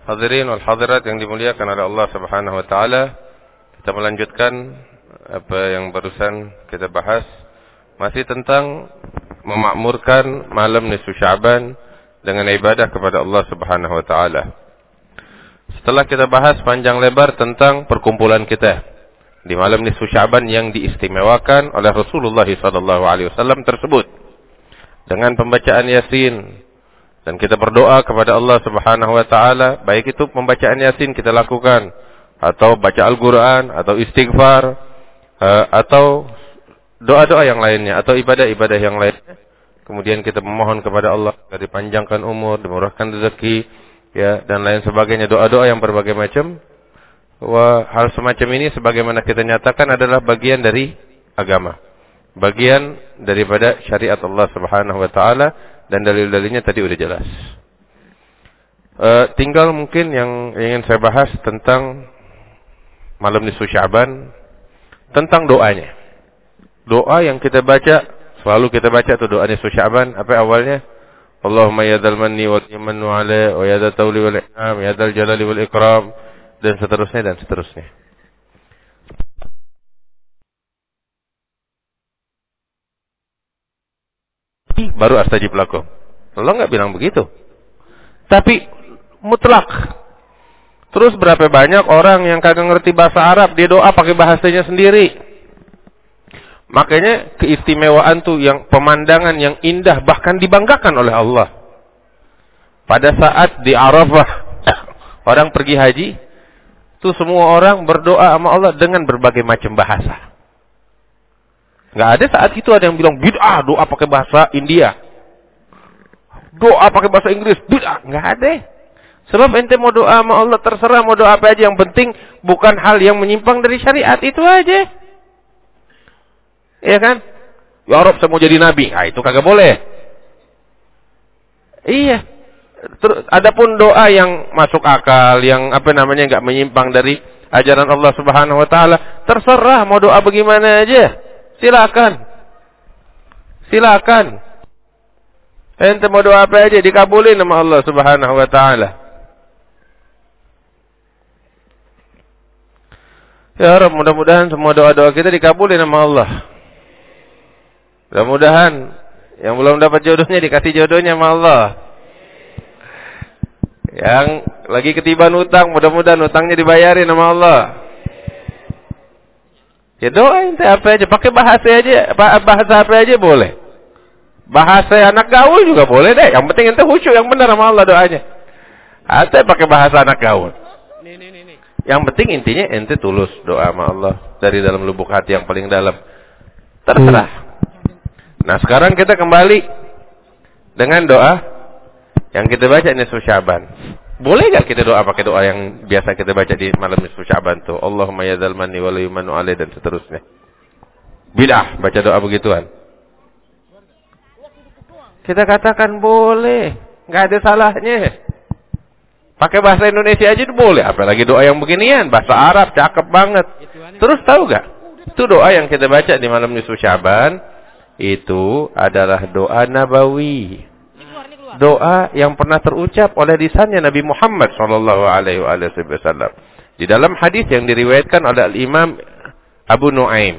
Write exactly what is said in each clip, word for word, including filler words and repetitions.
Hadirin wal hadirat yang dimuliakan oleh Allah Subhanahu wa taala, kita melanjutkan apa yang barusan kita bahas, masih tentang memakmurkan malam nisfu Sya'ban dengan ibadah kepada Allah Subhanahu wa taala. Setelah kita bahas panjang lebar tentang perkumpulan kita di malam nisfu Sya'ban yang diistimewakan oleh Rasulullah sallallahu alaihi wasallam tersebut dengan pembacaan Yasin, dan kita berdoa kepada Allah Subhanahu wa taala, baik itu pembacaan Yasin kita lakukan atau baca Al-Qur'an atau istighfar atau doa-doa yang lainnya atau ibadah-ibadah yang lainnya. Kemudian kita memohon kepada Allah agar dipanjangkan umur, dimurahkan rezeki, ya, dan lain sebagainya, doa-doa yang berbagai macam. Wah, hal semacam ini sebagaimana kita nyatakan adalah bagian dari agama, bagian daripada syariat Allah Subhanahu wa taala, dan dalil-dalilnya tadi udah jelas. Uh, tinggal mungkin yang ingin saya bahas tentang malam nisfu Sya'ban, tentang doanya. Doa yang kita baca, selalu kita baca tuh doa nisfu Sya'ban, apa awalnya? Allahumma ya dzal manni wal mannu ala wa ya dzal tawli wal in'am ya dzal jalali wal ikram, dan seterusnya dan seterusnya. Baru astajib lakum. Allah enggak bilang begitu. Tapi mutlak. Terus berapa banyak orang yang kagak ngerti bahasa Arab, dia doa pakai bahasanya sendiri. Makanya keistimewaan tuh yang pemandangan yang indah bahkan dibanggakan oleh Allah. Pada saat di Arafah orang pergi haji, tuh semua orang berdoa sama Allah dengan berbagai macam bahasa. Nggak ada saat itu ada yang bilang bid'ah doa pakai bahasa India, doa pakai bahasa Inggris bid'ah. Nggak ada. Sebab ente mau doa sama Allah terserah, mau doa apa aja, yang penting bukan hal yang menyimpang dari syariat, itu aja. Iya kan? Ya Rob, saya mau jadi nabi. Ah, itu kagak boleh. Iya. Terus adapun doa yang masuk akal, yang apa namanya enggak menyimpang dari ajaran Allah Subhanahu wa taala, terserah mau doa bagaimana aja. Silakan. Silakan. Ente mau doa apa aja dikabulin sama Allah Subhanahu wa taala. Ya Rabb, mudah-mudahan semua doa-doa kita dikabulin sama Allah. Mudah-mudahan yang belum dapat jodohnya dikasih jodohnya sama Allah. Yang lagi ketiban utang, mudah-mudahan utangnya dibayarin sama Allah. Ya doa ente apa aja, pakai bahasa aja, bahasa apa aja boleh. Bahasa anak gaul juga boleh deh. Yang penting ente khusyuk yang benar sama Allah doanya. Ate pakai bahasa anak gaul. Yang penting intinya ente tulus doa sama Allah dari dalam lubuk hati yang paling dalam. Terserah. Nah, sekarang kita kembali dengan doa yang kita baca nisfu Sya'ban. Boleh gak kita doa pakai doa yang biasa kita baca di malam nisfu Sya'ban tuh? Allahumma ya dzal manni wal mannu alai, dan seterusnya. Bid'ah baca doa begituan. Kita katakan boleh, nggak ada salahnya. Pakai bahasa Indonesia aja itu boleh, apalagi doa yang beginian, bahasa Arab cakep banget. Terus tahu gak? Itu doa yang kita baca di malam nisfu Sya'ban itu adalah doa nabawi. Doa yang pernah terucap oleh lisannya Nabi Muhammad sallallahu alaihi wasallam di dalam hadis yang diriwayatkan oleh Al-Imam Abu Nuaim.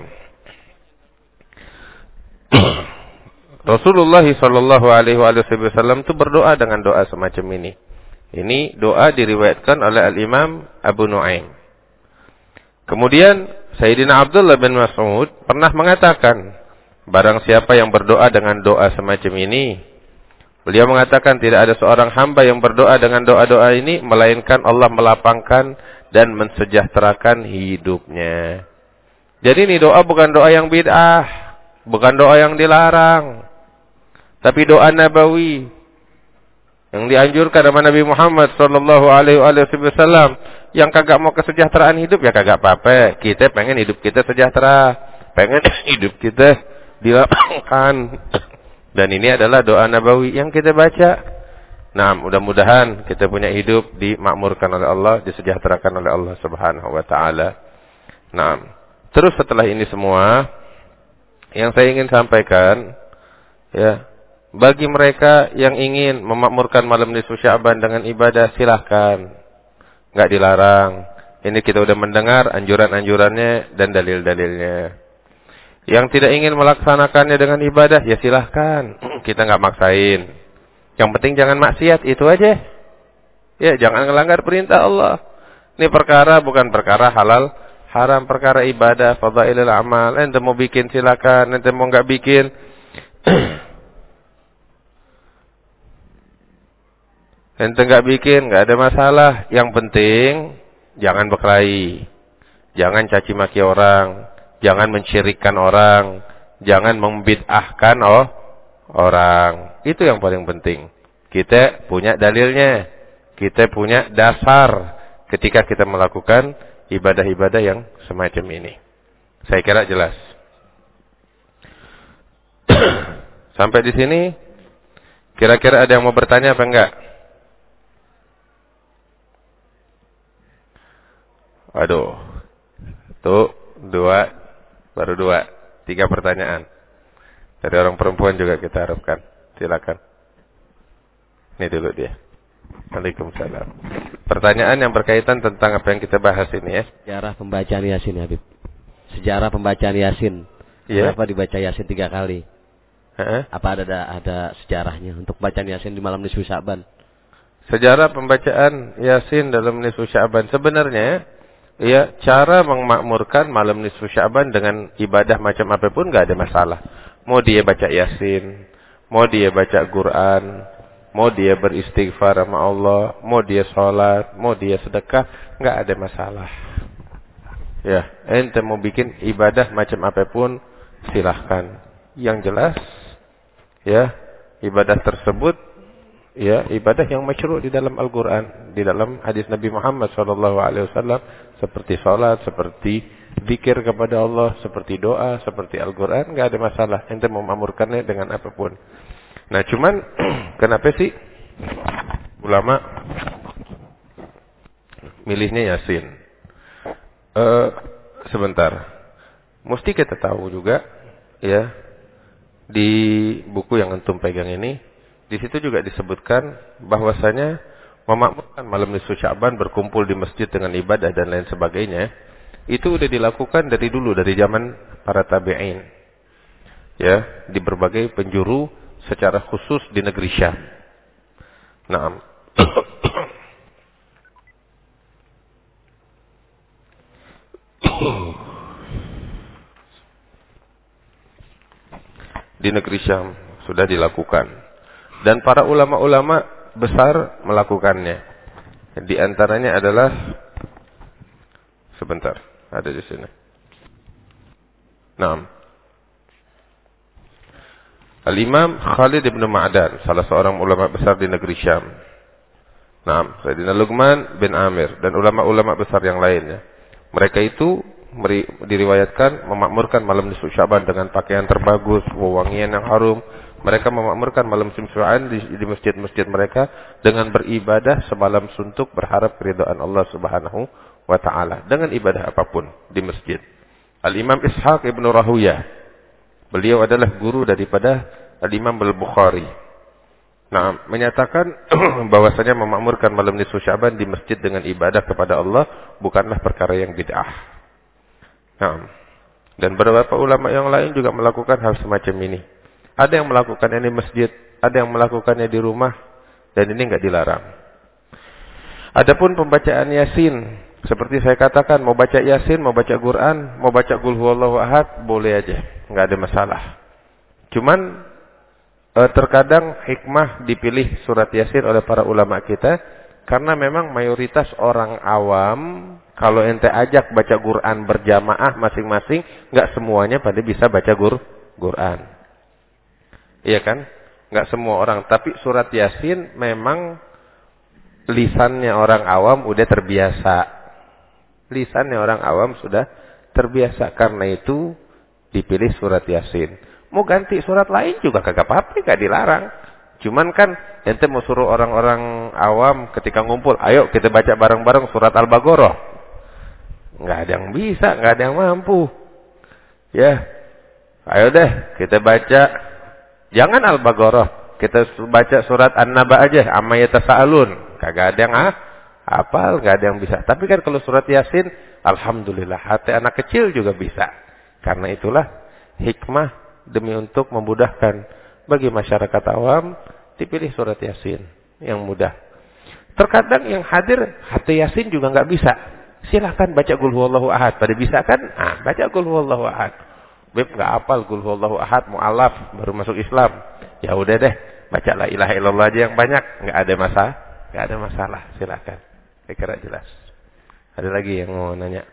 Rasulullah sallallahu alaihi wasallam itu berdoa dengan doa semacam ini. Ini doa diriwayatkan oleh Al-Imam Abu Nuaim. Kemudian Sayyidina Abdullah bin Mas'ud pernah mengatakan, barang siapa yang berdoa dengan doa semacam ini, beliau mengatakan tidak ada seorang hamba yang berdoa dengan doa-doa ini melainkan Allah melapangkan dan mensejahterakan hidupnya. Jadi ini doa bukan doa yang bid'ah, bukan doa yang dilarang, tapi doa nabawi yang dianjurkan sama Nabi Muhammad sallallahu alaihi wasallam. Yang kagak mau kesejahteraan hidup ya kagak apa-apa. Kita pengen hidup kita sejahtera, pengen hidup kita dilapangkan. Dan ini adalah doa nabawi yang kita baca. Nah, mudah-mudahan kita punya hidup dimakmurkan oleh Allah, disejahterakan oleh Allah Subhanahu wa taala. Nah, terus setelah ini semua yang saya ingin sampaikan, ya, bagi mereka yang ingin memakmurkan malam nisfu Sya'ban dengan ibadah, silahkan. nggak dilarang. Ini kita udah mendengar anjuran-anjurannya dan dalil-dalilnya. Yang tidak ingin melaksanakannya dengan ibadah, ya silahkan. Kita nggak maksain. Yang penting jangan maksiat, itu aja. Ya, jangan melanggar perintah Allah. Ini perkara bukan perkara halal, haram, perkara ibadah, fadhailul amal. Ente mau bikin silakan, ente mau nggak bikin. Ente nggak bikin, nggak ada masalah. Yang penting jangan berkelahi, jangan caci maki orang, jangan mensyirikkan orang, jangan membid'ahkan oh, orang. Itu yang paling penting. Kita punya dalilnya, kita punya dasar ketika kita melakukan ibadah-ibadah yang semacam ini. Saya kira jelas. Sampai di sini, kira-kira ada yang mau bertanya apa enggak? Aduh, tuh dua, baru dua, tiga pertanyaan. Dari orang perempuan juga kita harapkan. Silakan. Ini dulu dia. Waalaikumsalam. Pertanyaan yang berkaitan tentang apa yang kita bahas ini ya. Sejarah pembacaan Yasin, Habib. Sejarah pembacaan Yasin. Yeah. Kenapa dibaca Yasin tiga kali? Uh-huh. Apa ada ada sejarahnya untuk bacaan Yasin di malam nisfu Sya'ban? Sejarah pembacaan Yasin dalam nisfu Sya'ban sebenarnya ya, cara memakmurkan malam nisfu Sya'ban dengan ibadah macam apapun enggak ada masalah. Mau dia baca Yasin, mau dia baca Quran, mau dia beristighfar sama Allah, mau dia sholat, mau dia sedekah, enggak ada masalah. Ya, ente mau bikin ibadah macam apapun silahkan. Yang jelas ya, ibadah tersebut ya, ibadah yang masyru' di dalam Al-Quran, di dalam hadis Nabi Muhammad shallallahu alaihi wasallam, seperti salat, seperti zikir kepada Allah, seperti doa, seperti Al-Quran, enggak ada masalah. Ente mau memakmurkannya dengan apapun. Nah, cuman kenapa sih ulama milihnya Yasin? Uh, sebentar. Mesti kita tahu juga ya, di buku yang antum pegang ini, di situ juga disebutkan bahwasanya memakmurkan malam nisfu Sya'ban, berkumpul di masjid dengan ibadah dan lain sebagainya, itu udah dilakukan dari dulu, dari zaman para tabi'in. Ya, di berbagai penjuru secara khusus di negeri Syam. Naam. Di negeri Syam sudah dilakukan. Dan para ulama-ulama besar melakukannya. Di antaranya adalah, sebentar, ada di sini. Naam. Al-Imam Khalid ibn Ma'dan, salah seorang ulama besar di negeri Syam. Naam, Sayyidina Luqman bin Amir dan ulama-ulama besar yang lainnya. Mereka itu diriwayatkan memakmurkan malam nisfu Sya'ban dengan pakaian terbagus, wewangian yang harum. Mereka memakmurkan malam nisfu Sya'ban di, di masjid-masjid mereka dengan beribadah semalam suntuk, berharap keridhaan Allah Subhanahu wa taala dengan ibadah apapun di masjid. Al-Imam Ishaq ibn Rahuyah, beliau adalah guru daripada Al-Imam Al-Bukhari. Nah, menyatakan bahwasanya memakmurkan malam nisfu Sya'ban di masjid dengan ibadah kepada Allah bukanlah perkara yang bid'ah. Nah, dan beberapa ulama yang lain juga melakukan hal semacam ini. Ada yang melakukannya di masjid, ada yang melakukannya di rumah, dan ini enggak dilarang. Adapun pembacaan Yasin, seperti saya katakan, mau baca Yasin, mau baca Quran, mau baca Qul huwallahu ahad, boleh aja, enggak ada masalah. Cuman eh, terkadang hikmah dipilih surat Yasin oleh para ulama kita karena memang mayoritas orang awam, kalau ente ajak baca Quran berjamaah masing-masing, enggak semuanya pada bisa baca Quran. Iya kan? Enggak semua orang, tapi surat Yasin memang lisannya orang awam udah terbiasa. Lisannya orang awam sudah terbiasa, karena itu dipilih surat Yasin. Mau ganti surat lain juga kagak apa-apa, enggak dilarang. Cuman kan ente mau suruh orang-orang awam ketika ngumpul, ayo kita baca bareng-bareng surat Al-Baqarah. Enggak ada yang bisa, enggak ada yang mampu. Ya. Ayo deh kita baca, jangan Al-Baqarah, kita baca surat An-Naba aja, amma yatasaalun. Kagak ada yang ah, hafal, nggak ada yang bisa. Tapi kan kalau surat Yasin, alhamdulillah, hati anak kecil juga bisa. Karena itulah hikmah demi untuk memudahkan bagi masyarakat awam, dipilih surat Yasin yang mudah. Terkadang yang hadir hati Yasin juga nggak bisa. Silahkan baca Qul Huwallahu Ahad. Pada bisa kan? Ah, baca Qul Huwallahu Ahad. Beb nggak hafal Qul Huwallahu Ahad, mu'alaf, baru masuk Islam. Ya udah deh, baca la ilaha illallah aja yang banyak, nggak ada masalah, nggak ada masalah. Silahkan. Saya kira jelas. Ada lagi yang mau nanya?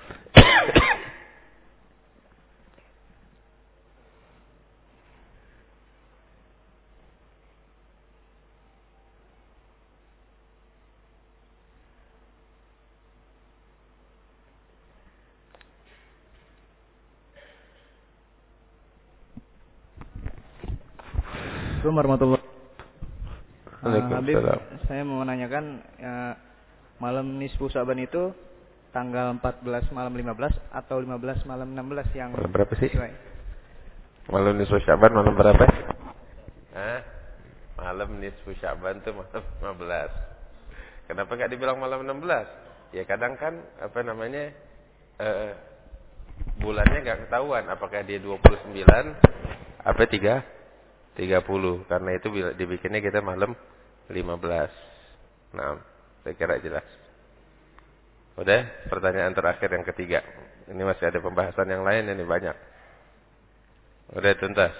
Assalamualaikum warahmatullahi wabarakatuh. Habib, saya mau menanyakan ya, malam nisfu Sya'ban itu tanggal empat belas malam lima belas atau lima belas malam enam belas yang malam berapa sih? Sesuai. Malam nisfu Sya'ban malam berapa? Hah? Malam nisfu Sya'ban itu malam lima belas. Kenapa enggak dibilang malam enam belas? Ya kadang kan apa namanya eh, bulannya enggak ketahuan apakah dia dua puluh sembilan apa tiga tiga puluh, karena itu dibikinnya kita malam lima belas. Nah, saya kira jelas. Udah, pertanyaan terakhir yang ketiga. Ini masih ada pembahasan yang lain, ini banyak. Udah tuntas.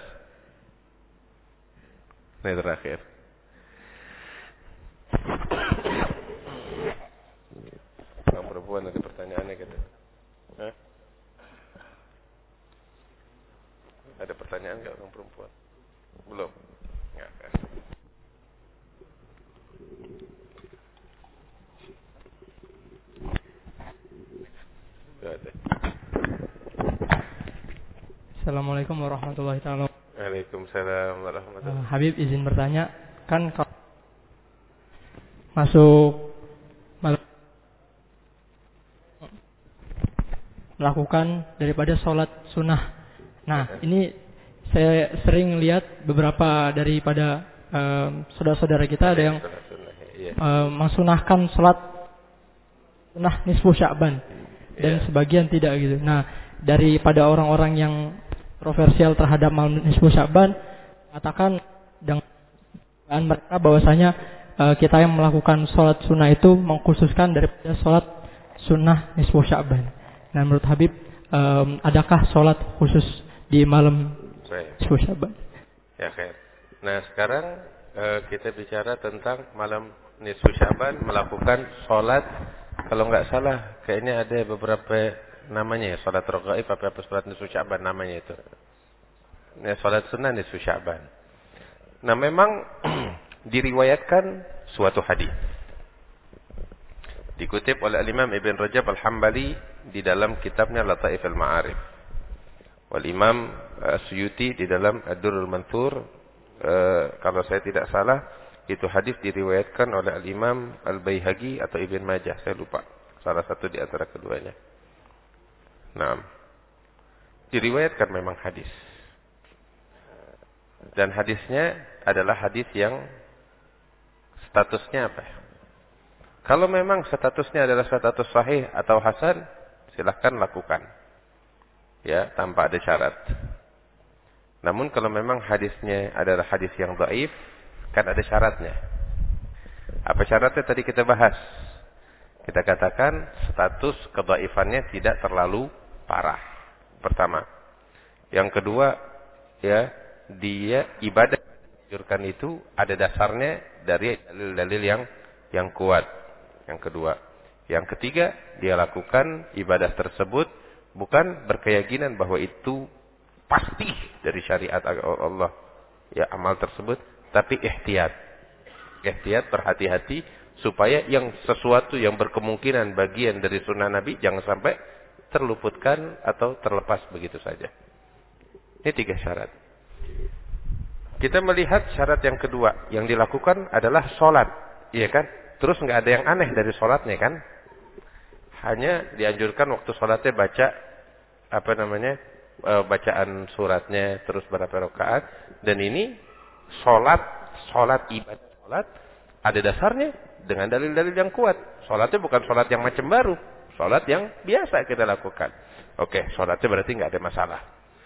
Ini terakhir. Orang perempuan ada pertanyaannya gitu. Hah? Ada pertanyaan enggak orang perempuan? Belum. Enggak kan. Enggak ada. Assalamualaikum warahmatullahi wabarakatuh. Waalaikumsalam warahmatullahi wabarakatuh. Uh, Habib izin bertanya, kan kalau masuk malam melakukan daripada sholat sunnah. Nah, ini saya sering lihat beberapa daripada um, saudara-saudara kita ada yang um, mensunahkan sholat sunnah nisfu Sya'ban dan sebagian tidak gitu. Nah, daripada orang-orang yang kontroversial terhadap malam nisfu Sya'ban, katakan dengan mereka bahwasanya uh, kita yang melakukan sholat sunnah itu mengkhususkan daripada sholat sunnah nisfu Sya'ban. Nah, menurut Habib, um, adakah sholat khusus di malam nisfu Sya'ban? Ya, khair. Nah, sekarang uh, kita bicara tentang malam nisfu Sya'ban melakukan sholat. Kalau nggak salah, kayaknya ada beberapa namanya ya, sholat raghaib apa apa sholat nisfu Sya'ban namanya itu. Nah, sholat sunnah nisfu Sya'ban. Nah, memang diriwayatkan suatu hadis. Dikutip oleh Imam Ibn Rajab Al-Hambali di dalam kitabnya Lataif Al-Ma'arif. Wal Imam Suyuti di dalam Ad-Durrul Manthur, uh, kalau saya tidak salah, itu hadis diriwayatkan oleh Al-Imam Al-Baihaqi atau Ibn Majah, saya lupa. Salah satu di antara keduanya. Nah, diriwayatkan memang hadis. Dan hadisnya adalah hadis yang statusnya apa? Kalau memang statusnya adalah status sahih atau hasan, silahkan lakukan. Ya, tanpa ada syarat. Namun kalau memang hadisnya adalah hadis yang dhaif, kan ada syaratnya. Apa syaratnya tadi kita bahas? Kita katakan status kedhaifannya tidak terlalu parah. Pertama. Yang kedua, ya, dia ibadah dianjurkan itu ada dasarnya dari dalil-dalil yang yang kuat. Yang kedua. Yang ketiga, dia lakukan ibadah tersebut bukan berkeyakinan bahwa itu pasti dari syariat Allah, ya, amal tersebut, tapi ihtiyat. Ihtiyat, berhati-hati supaya yang sesuatu yang berkemungkinan bagian dari sunnah Nabi jangan sampai terluputkan atau terlepas begitu saja. Ini tiga syarat. Kita melihat syarat yang kedua, yang dilakukan adalah sholat, iya kan? Terus nggak ada yang aneh dari sholatnya kan? Hanya dianjurkan waktu sholatnya baca apa namanya e, bacaan suratnya, terus berapa rakaat. Dan ini sholat, sholat ibadah sholat ada dasarnya dengan dalil-dalil yang kuat. Sholatnya bukan sholat yang macam baru. Sholat yang biasa kita lakukan. Oke, sholatnya berarti nggak ada masalah.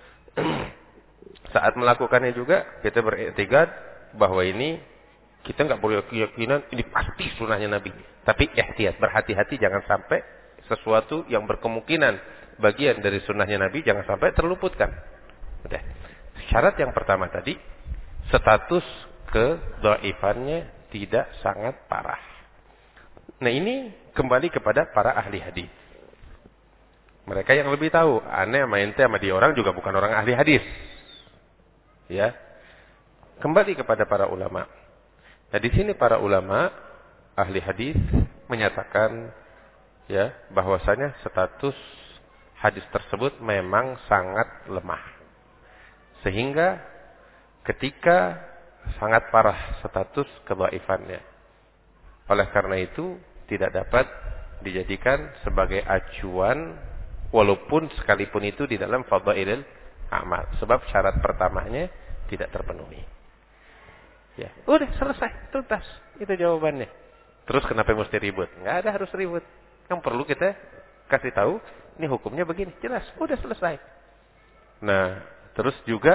Saat melakukannya juga kita beriktikad bahwa ini kita nggak boleh keyakinan ini pasti sunnahnya Nabi. Tapi ihtiyat, berhati-hati jangan sampai sesuatu yang berkemungkinan bagian dari sunnahnya Nabi jangan sampai terluputkan. Udah. Syarat yang pertama tadi, status kedhaifannya tidak sangat parah. Nah ini kembali kepada para ahli hadis. Mereka yang lebih tahu. Aneh sama ente sama dia orang juga bukan orang ahli hadis. Ya. Kembali kepada para ulama. Nah di sini para ulama ahli hadis menyatakan ya bahwasanya status hadis tersebut memang sangat lemah. Sehingga ketika sangat parah status kedhaifannya. Oleh karena itu tidak dapat dijadikan sebagai acuan walaupun sekalipun itu di dalam fadhailul amal. Sebab syarat pertamanya tidak terpenuhi. Ya, udah selesai, tuntas. Itu jawabannya. Terus kenapa mesti ribut? Enggak ada harus ribut. Yang perlu kita kasih tahu, ini hukumnya begini, jelas, udah selesai. Nah, terus juga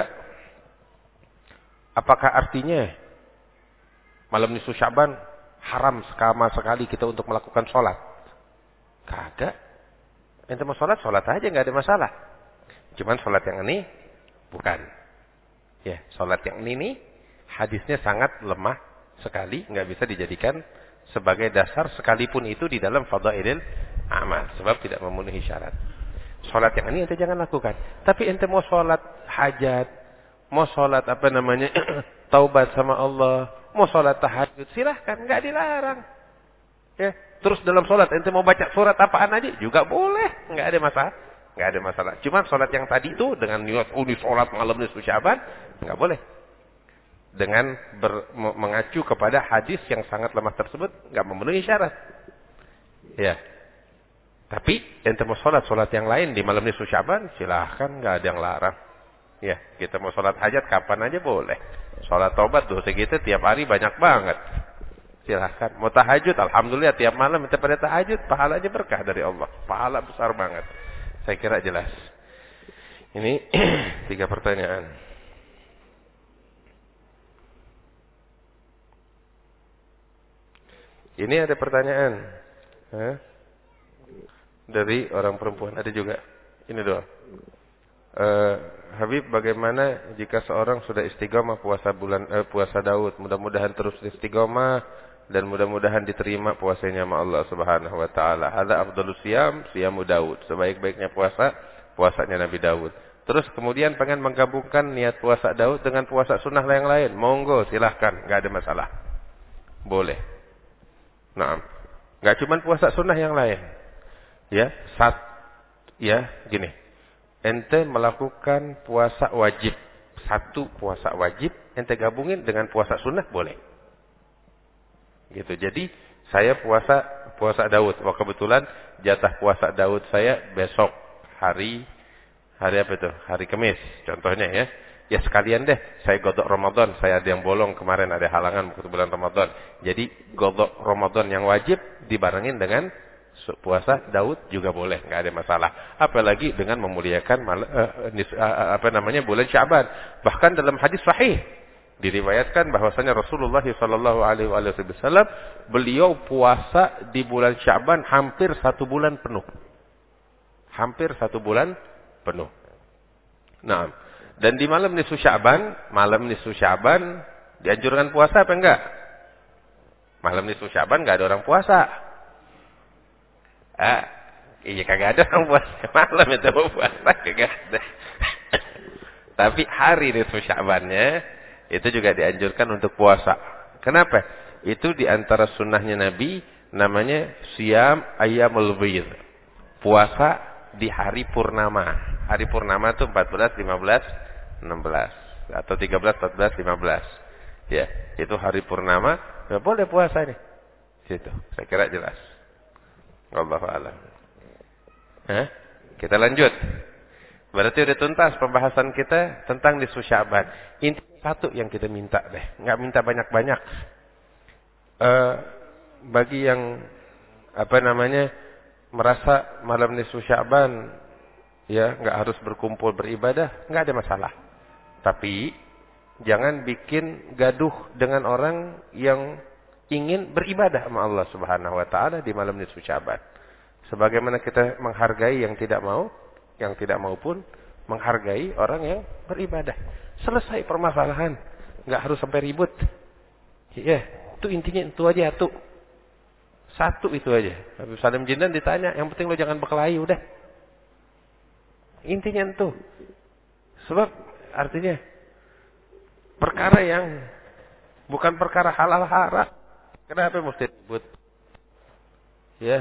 apakah artinya malam nisfu Sya'ban haram sama sekali kita untuk melakukan sholat? Kagak. Ente mau sholat, sholat aja, nggak ada masalah. Cuman sholat yang ini bukan. Ya, sholat yang ini nih hadisnya sangat lemah sekali, nggak bisa dijadikan sebagai dasar sekalipun itu di dalam fadhailul amal, sebab tidak memenuhi syarat. Sholat yang ini ente jangan lakukan. Tapi ente mau sholat hajat, mau sholat apa namanya taubat sama Allah, mau sholat tahajud, silahkan, nggak dilarang. Ya, terus dalam sholat ente mau baca surat apaan aja juga boleh, nggak ada masalah, nggak ada masalah. Cuman sholat yang tadi itu dengan niat oh ini sholat malam nisfu Sya'ban nggak boleh. Dengan ber, mengacu kepada hadis yang sangat lemah tersebut nggak memenuhi syarat. Ya, tapi ente mau sholat sholat yang lain di malam nisfu Sya'ban silahkan, nggak ada yang larang. Ya, kita mau sholat hajat kapan aja boleh. Sholat taubat dosa kita tiap hari banyak banget. Silahkan. Mau tahajud, alhamdulillah tiap malam kita pada tahajud, pahalanya berkah dari Allah. Pahala besar banget. Saya kira jelas. Ini tiga pertanyaan. Ini ada pertanyaan. Hah? Dari orang perempuan. Ada juga. Ini doa. Uh, Habib, bagaimana jika seorang sudah istiqomah puasa bulan eh, puasa Daud? Mudah-mudahan terus istiqomah dan mudah-mudahan diterima puasanya sama Allah Subhanahu wa taala. Hadza afdhalus siyam, siyamu Daud. Sebaik-baiknya puasa, puasanya Nabi Daud. Terus kemudian pengen menggabungkan niat puasa Daud dengan puasa sunnah yang lain. Monggo, silahkan, enggak ada masalah. Boleh. Naam. Enggak cuma puasa sunnah yang lain. Ya, sat ya, gini. Ente melakukan puasa wajib. Satu puasa wajib, ente gabungin dengan puasa sunnah boleh. Gitu. Jadi saya puasa puasa Daud. Wah kebetulan jatah puasa Daud saya besok hari hari apa itu? Hari Kamis contohnya ya. Ya sekalian deh saya godok Ramadan. Saya ada yang bolong kemarin, ada halangan waktu bulan Ramadan. Jadi godok Ramadan yang wajib dibarengin dengan puasa Daud juga boleh, nggak ada masalah. Apalagi dengan memuliakan mal, uh, nis, uh, apa namanya bulan Sya'ban. Bahkan dalam hadis sahih diriwayatkan bahwasanya Rasulullah Shallallahu Alaihi Wasallam beliau puasa di bulan Sya'ban hampir satu bulan penuh, hampir satu bulan penuh. Nah, dan di malam nisfu Sya'ban, malam nisfu Sya'ban dianjurkan puasa apa enggak? Malam nisfu Sya'ban enggak ada orang puasa. Ah, iya kagak ada orang puasa malam itu mau puasa kagak ada. Tapi hari nisfu Sya'bannya itu juga dianjurkan untuk puasa. Kenapa? Itu diantara sunnahnya Nabi namanya siyam ayyamul bidh. Puasa di hari purnama. Hari purnama itu empat belas, lima belas, enam belas atau tiga belas, empat belas, lima belas. Ya, itu hari purnama, ya boleh puasa nih. Situ. Saya kira jelas. Wallahu a'lam. Hah? Kita lanjut. Berarti udah tuntas pembahasan kita tentang nisfu Sya'ban. Inti satu yang kita minta deh, nggak minta banyak-banyak. Uh, bagi yang apa namanya merasa malam nisfu Sya'ban ya nggak harus berkumpul beribadah, nggak ada masalah. Tapi jangan bikin gaduh dengan orang yang ingin beribadah sama Allah Subhanahu wa taala di malam nisfu Sya'ban. Sebagaimana kita menghargai yang tidak mau, yang tidak mau pun menghargai orang yang beribadah. Selesai permasalahan, nggak harus sampai ribut. Ya, itu intinya itu aja tuh. Satu itu aja. Habib Salim Jindan ditanya, yang penting lo jangan berkelahi udah. Intinya itu. Sebab artinya perkara yang bukan perkara halal haram. Kenapa mesti ribut? Ya.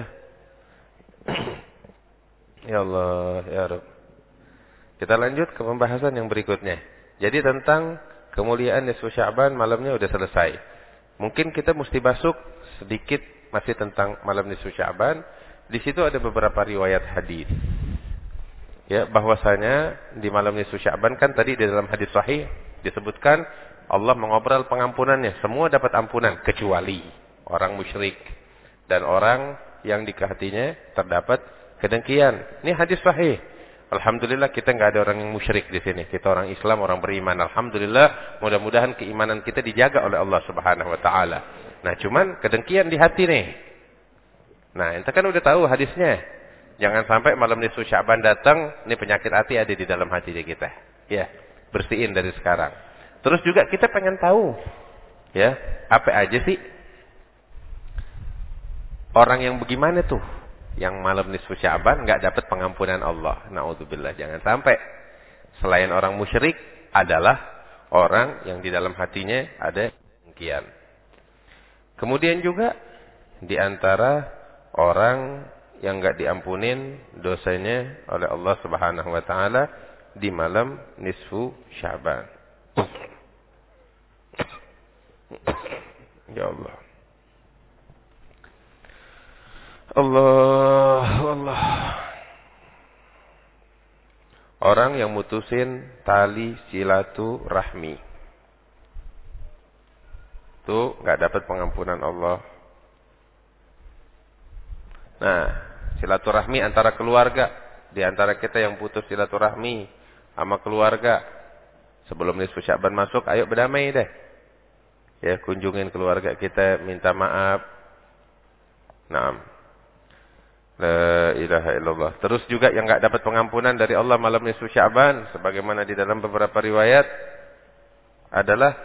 Ya Allah, ya Rabb. Kita lanjut ke pembahasan yang berikutnya. Jadi tentang kemuliaan nisfu Sya'ban malamnya udah selesai. Mungkin kita mesti masuk sedikit masih tentang malam nisfu Sya'ban. Di situ ada beberapa riwayat hadis. Ya, bahwasanya di malam nisfu Sya'ban kan tadi di dalam hadis sahih disebutkan Allah mengobrol pengampunannya. Semua dapat ampunan kecuali orang musyrik dan orang yang di hatinya terdapat kedengkian. Ini hadis sahih. Alhamdulillah kita nggak ada orang yang musyrik di sini. Kita orang Islam, orang beriman. Alhamdulillah, mudah-mudahan keimanan kita dijaga oleh Allah Subhanahu wa taala. Nah, cuman kedengkian di hati nih. Nah, ente kan udah tahu hadisnya. Jangan sampai malam nisfu Sya'ban datang, ini penyakit hati ada di dalam hati kita. Ya, bersihin dari sekarang. Terus juga kita pengen tahu, ya, apa aja sih orang yang bagaimana tuh? Yang malam nisfu Sya'ban enggak dapat pengampunan Allah. Nauzubillah, jangan sampai. Selain orang musyrik adalah orang yang di dalam hatinya ada kedengkian. Kemudian juga di antara orang yang enggak diampunin dosanya oleh Allah Subhanahu wa taala di malam nisfu Sya'ban. Ya Allah. Allah, Allah. Orang yang mutusin tali silaturahmi itu nggak dapat pengampunan Allah. Nah, silaturahmi antara keluarga, di antara kita yang putus silaturahmi sama keluarga, sebelum nisfu Sya'ban masuk, ayo berdamai deh. Ya, kunjungin keluarga kita, minta maaf. Naam. La ilaha illallah. Terus juga yang enggak dapat pengampunan dari Allah malam nisfu Sya'ban sebagaimana di dalam beberapa riwayat adalah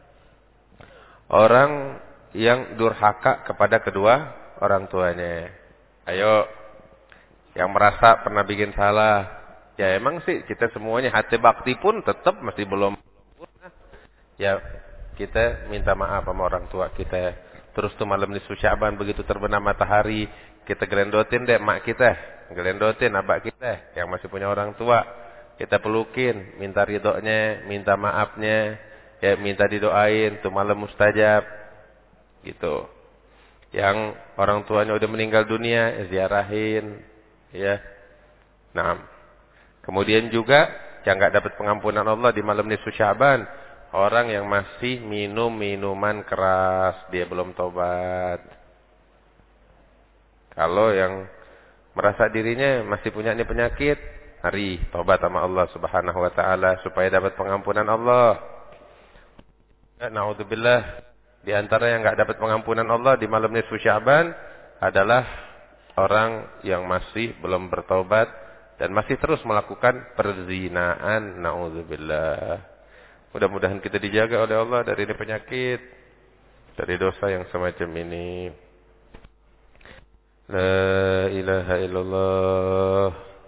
orang yang durhaka kepada kedua orang tuanya. Ayo, yang merasa pernah bikin salah. Ya emang sih kita semuanya hati bakti pun tetap masih belum. Ya kita minta maaf sama orang tua kita. Terus tuh malam nisfu Sya'ban begitu terbenam matahari, kita gelendotin deh mak kita, gelendotin abak kita yang masih punya orang tua. Kita pelukin, minta ridhonya, minta maafnya, ya minta didoain tuh malam mustajab. Gitu. Yang orang tuanya udah meninggal dunia, ziarahin, ya. Nah, kemudian juga yang enggak dapat pengampunan Allah di malam nisfu Sya'ban, orang yang masih minum minuman keras, dia belum tobat. Kalau yang merasa dirinya masih punya ini penyakit, mari tobat sama Allah Subhanahu wa taala supaya dapat pengampunan Allah. Nauzubillah, di antara yang enggak dapat pengampunan Allah di malam nisfu Sya'ban adalah orang yang masih belum bertobat dan masih terus melakukan perzinaan. Nauzubillah. Mudah-mudahan kita dijaga oleh Allah dari ini penyakit, dari dosa yang semacam ini. La ilaha illallah.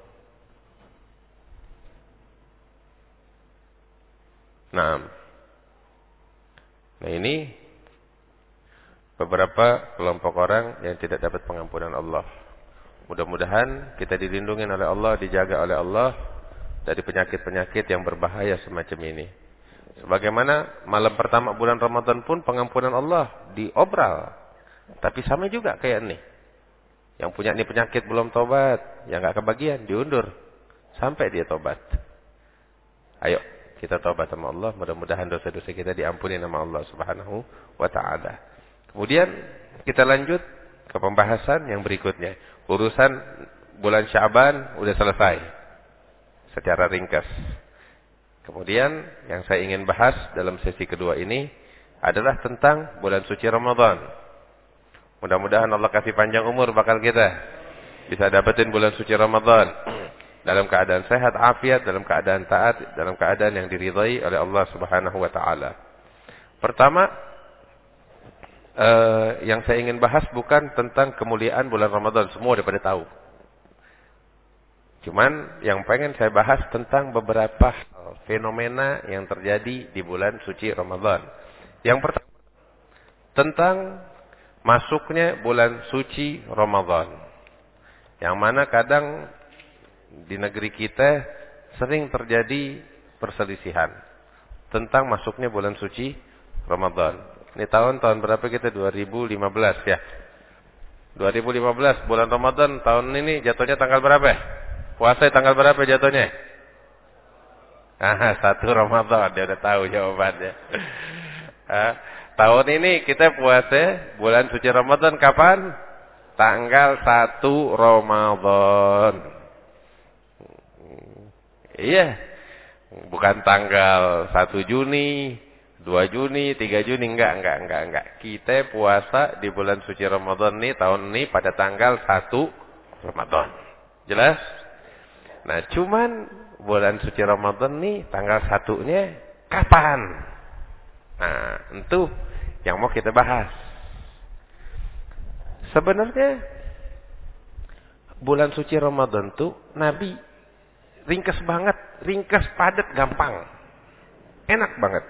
Nah, nah ini beberapa kelompok orang yang tidak dapat pengampunan Allah. Mudah-mudahan kita dilindungi oleh Allah, dijaga oleh Allah dari penyakit-penyakit yang berbahaya semacam ini. Sebagaimana malam pertama bulan Ramadan pun pengampunan Allah diobral. Tapi sama juga kayak ini. Yang punya ini penyakit belum tobat, yang enggak kebagian diundur sampai dia tobat. Ayo kita tobat sama Allah, mudah-mudahan dosa-dosa kita diampuni sama Allah Subhanahu wa taala. Kemudian kita lanjut ke pembahasan yang berikutnya. Urusan bulan Sya'ban udah selesai secara ringkas. Kemudian yang saya ingin bahas dalam sesi kedua ini adalah tentang bulan suci Ramadan. Mudah-mudahan Allah kasih panjang umur bakal kita bisa dapetin bulan suci Ramadan dalam keadaan sehat, afiat, dalam keadaan taat, dalam keadaan yang diridhai oleh Allah Subhanahu wa taala. Pertama, eh, yang saya ingin bahas bukan tentang kemuliaan bulan Ramadan, semua udah pada tahu. Cuman yang pengen saya bahas tentang beberapa fenomena yang terjadi di bulan suci Ramadan. Yang pertama, tentang masuknya bulan suci Ramadan. Yang mana kadang di negeri kita sering terjadi perselisihan tentang masuknya bulan suci Ramadan. Ini tahun-tahun berapa kita? dua ribu lima belas ya. dua ribu lima belas bulan Ramadan tahun ini jatuhnya tanggal berapa? Puasa tanggal berapa jatuhnya? Ah, satu Ramadan, dia udah tahu jawabannya. Ah, tahun ini kita puasa bulan suci Ramadan kapan? Tanggal satu Ramadan. Iya. Bukan tanggal satu Juni, dua Juni, tiga Juni, enggak, enggak, enggak, enggak. Kita puasa di bulan suci Ramadan nih tahun ini pada tanggal satu Ramadan. Jelas? Nah, cuman bulan suci Ramadan nih tanggal satunya kapan? Nah, itu yang mau kita bahas. Sebenarnya bulan suci Ramadan tuh Nabi ringkas banget, ringkas padat, gampang. Enak banget.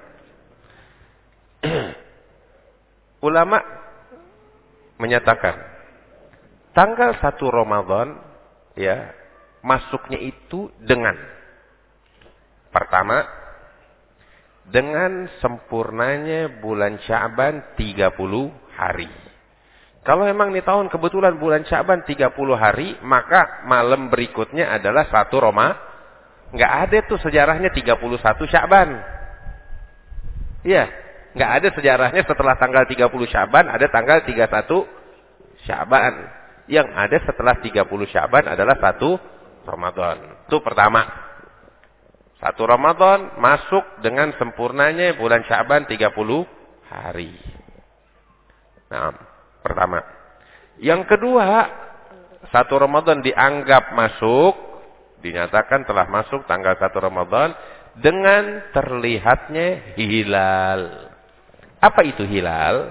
Ulama menyatakan tanggal satu Ramadan ya, masuknya itu dengan pertama dengan sempurnanya bulan Sya'ban tiga puluh hari. Kalau memang di tahun kebetulan bulan Sya'ban tiga puluh hari, maka malam berikutnya adalah satu Roma. Enggak ada tuh sejarahnya tiga puluh satu Sya'ban. Iya, enggak ada sejarahnya setelah tanggal tiga puluh Sya'ban ada tanggal tiga puluh satu Sya'ban. Yang ada setelah tiga puluh Sya'ban adalah satu Ramadan. Itu pertama. Satu Ramadan masuk dengan sempurnanya bulan Sya'ban tiga puluh hari. Nah, pertama. Yang kedua, satu Ramadan dianggap masuk, dinyatakan telah masuk tanggal satu Ramadan dengan terlihatnya hilal. Apa itu hilal?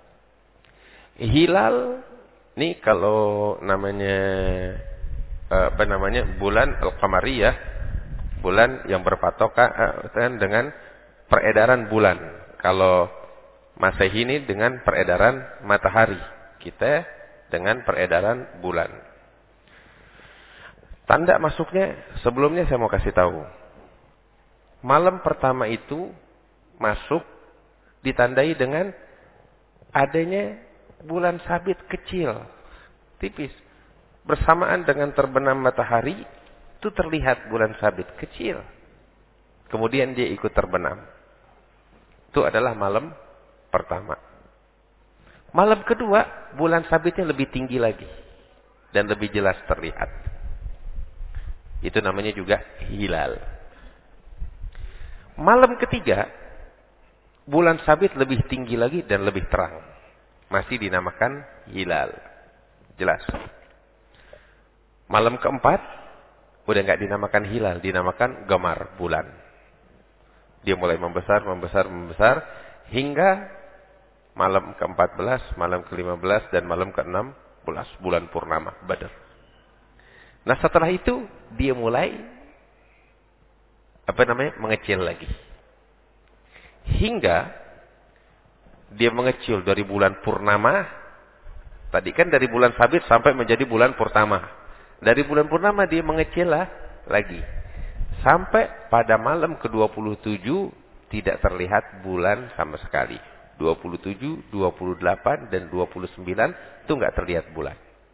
Hilal nih kalau namanya apa namanya bulan Al-Qamariyah, bulan yang berpatokan dengan peredaran bulan. Kalau Masehi ini dengan peredaran matahari, kita dengan peredaran bulan. Tanda masuknya sebelumnya saya mau kasih tahu. Malam pertama itu masuk ditandai dengan adanya bulan sabit kecil, tipis. Bersamaan dengan terbenam matahari, itu terlihat bulan sabit kecil. Kemudian dia ikut terbenam. Itu adalah malam pertama. Malam kedua, bulan sabitnya lebih tinggi lagi. Dan lebih jelas terlihat. Itu namanya juga hilal. Malam ketiga, bulan sabit lebih tinggi lagi dan lebih terang. Masih dinamakan hilal. Jelas. Malam keempat, udah nggak dinamakan hilal, dinamakan gamar bulan. Dia mulai membesar, membesar, membesar hingga malam ke empat belas, malam ke lima belas dan malam ke enam belas bulan purnama Badar. Nah, setelah itu dia mulai apa namanya? mengecil lagi. Hingga dia mengecil dari bulan purnama. Tadi kan dari bulan sabit sampai menjadi bulan purnama. Dari bulan purnama dia mengecil lah lagi. Sampai pada malam ke dua puluh tujuh tidak terlihat bulan sama sekali. dua puluh tujuh, dua puluh delapan, dan dua puluh sembilan itu nggak terlihat bulan.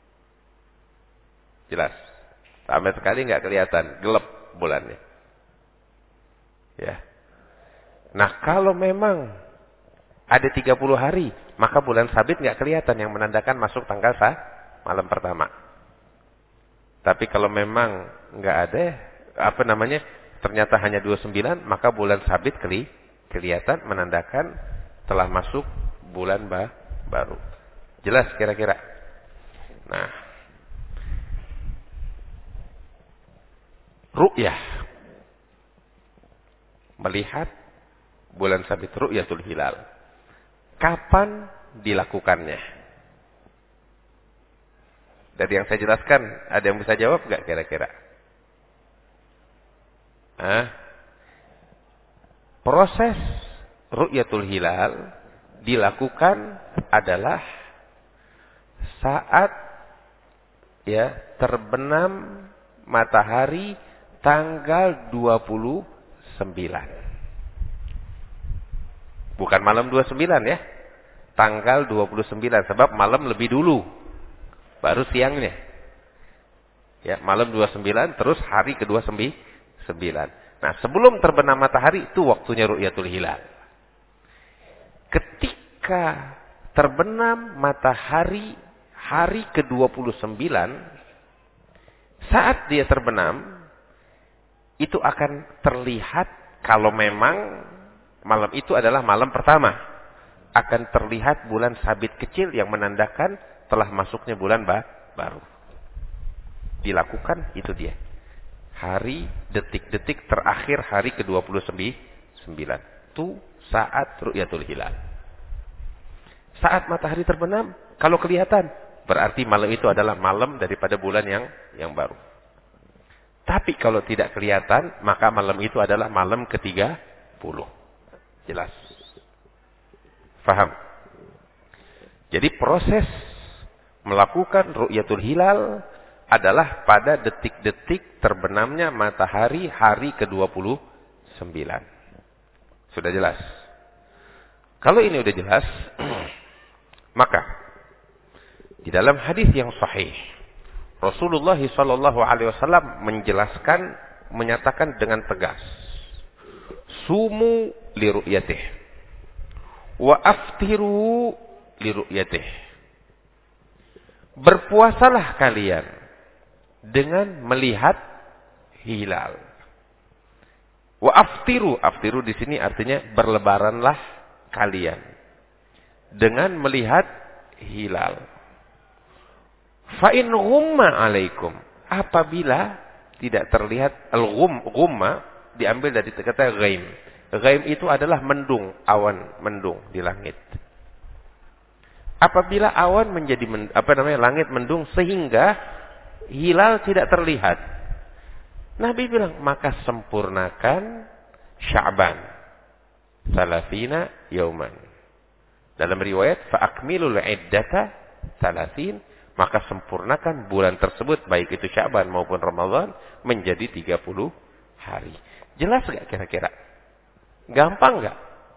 Jelas. Sampai sekali nggak kelihatan, gelap bulannya. Ya. Nah, kalau memang ada tiga puluh hari, maka bulan sabit nggak kelihatan yang menandakan masuk tanggal sah malam pertama. Tapi kalau memang nggak ada, apa namanya, ternyata hanya dua puluh sembilan, maka bulan sabit keli, kelihatan menandakan telah masuk bulan bah, baru. Jelas kira-kira? Nah, ru'yah, melihat bulan sabit, ru'yatul hilal. Kapan dilakukannya? Dari yang saya jelaskan, ada yang bisa jawab nggak kira-kira? Hah? Proses ru'yatul hilal dilakukan adalah saat ya terbenam matahari tanggal dua puluh sembilan. Bukan malam dua puluh sembilan ya. Tanggal dua puluh sembilan, sebab malam lebih dulu. Baru siangnya. Ya, malam dua puluh sembilan terus hari ke dua puluh sembilan. Nah, sebelum terbenam matahari itu waktunya ru'yatul hilal. Ketika terbenam matahari hari ke dua puluh sembilan, saat dia terbenam, itu akan terlihat kalau memang malam itu adalah malam pertama. Akan terlihat bulan sabit kecil yang menandakan telah masuknya bulan ba baru. Dilakukan itu dia. Hari, detik-detik terakhir hari ke dua puluh sembilan. Itu saat ru'yatul hilal. Saat matahari terbenam, kalau kelihatan, berarti malam itu adalah malam daripada bulan yang yang baru. Tapi kalau tidak kelihatan, maka malam itu adalah malam ke tiga puluh. Jelas? Faham? Jadi proses melakukan ru'yatul hilal adalah pada detik-detik terbenamnya matahari hari ke dua puluh sembilan. Sudah jelas? Kalau ini udah jelas, maka di dalam hadis yang sahih, Rasulullah shallallahu alaihi wasallam menjelaskan, menyatakan dengan tegas, sumu li ru'yatih wa aftiru li ru'yatih. Berpuasalah kalian dengan melihat hilal. Wa aftiru, aftiru di sini artinya berlebaranlah kalian dengan melihat hilal. Fa in ghumma alaikum, apabila tidak terlihat, al-ghum, ghumma diambil dari kata ghaim. Ghaim itu adalah mendung, awan mendung di langit. Apabila awan menjadi apa namanya langit mendung sehingga hilal tidak terlihat, Nabi bilang maka sempurnakan Sya'ban salasina yauman. Dalam riwayat fa akmilul iddata salasin, maka sempurnakan bulan tersebut baik itu Sya'ban maupun Ramadan menjadi tiga puluh hari. Jelas enggak kira-kira? Gampang enggak?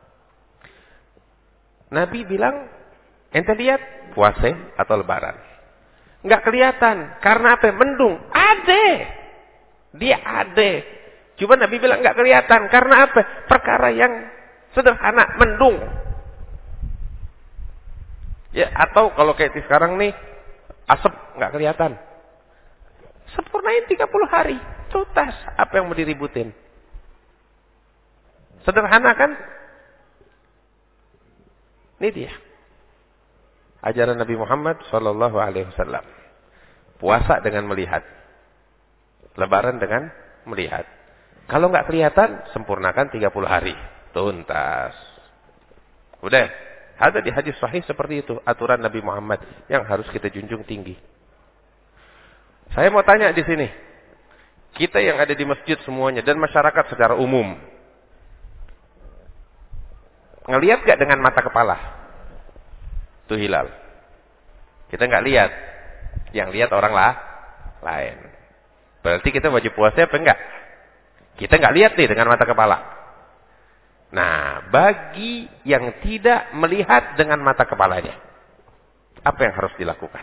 Nabi bilang, ente lihat puasa atau lebaran? Enggak kelihatan. Karena apa? Mendung. Ade. Dia ade. Cuma Nabi bilang enggak kelihatan. Karena apa? Perkara yang sederhana, mendung. Ya, atau kalau kayak di sekarang nih, asap enggak kelihatan. Sempurnain tiga puluh hari. Tuntas. Apa yang mau diributin? Sederhana kan? Ini dia ajaran Nabi Muhammad shallallahu alaihi wasallam. Puasa dengan melihat, lebaran dengan melihat. Kalau nggak kelihatan, sempurnakan tiga puluh hari. Tuntas. Udah. Ada di hadis sahih seperti itu. Aturan Nabi Muhammad yang harus kita junjung tinggi. Saya mau tanya di sini. Kita yang ada di masjid semuanya dan masyarakat secara umum, ngelihat gak dengan mata kepala? Itu hilal. Kita nggak lihat. Yang lihat orang lah lain. Berarti kita wajib puasa apa enggak? Kita nggak lihat nih dengan mata kepala. Nah, bagi yang tidak melihat dengan mata kepalanya, apa yang harus dilakukan?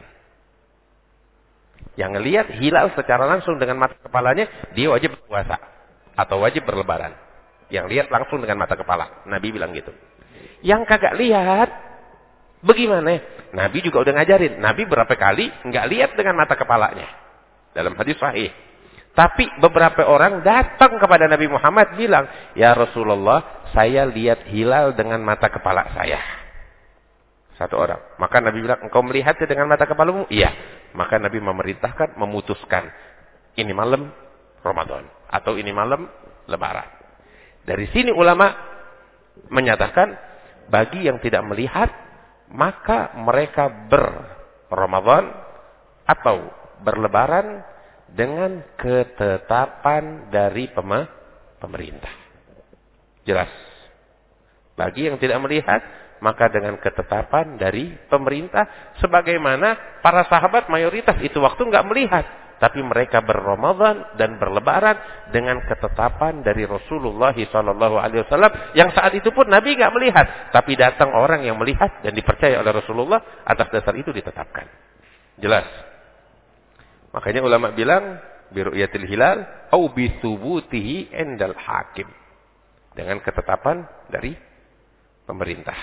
Yang ngelihat hilal secara langsung dengan mata kepalanya, dia wajib berpuasa atau wajib berlebaran. Yang lihat langsung dengan mata kepala. Nabi bilang gitu. Yang kagak lihat, Bagaimana? Nabi juga udah ngajarin. Nabi berapa kali nggak lihat dengan mata kepalanya. Dalam hadis sahih. Tapi beberapa orang datang kepada Nabi Muhammad bilang, ya Rasulullah, saya lihat hilal dengan mata kepala saya. Satu orang. Maka Nabi bilang, engkau melihatnya dengan mata kepalamu? Iya. Maka Nabi memerintahkan, memutuskan. Ini malam Ramadan. Atau ini malam Lebaran. Dari sini ulama menyatakan, bagi yang tidak melihat, maka mereka ber-Ramadan atau berlebaran dengan ketetapan dari pemerintah. Jelas. Bagi yang tidak melihat, maka dengan ketetapan dari pemerintah. Sebagaimana para sahabat mayoritas itu waktu nggak melihat. Tapi mereka ber-Ramadan dan berlebaran dengan ketetapan dari Rasulullah shallallahu alaihi wasallam. Yang saat itu pun Nabi nggak melihat. Tapi datang orang yang melihat dan dipercaya oleh Rasulullah. Atas dasar itu ditetapkan. Jelas. Makanya ulama bilang, biru'yatil hilal au bisubutihi indal hakim. Dengan ketetapan dari pemerintah.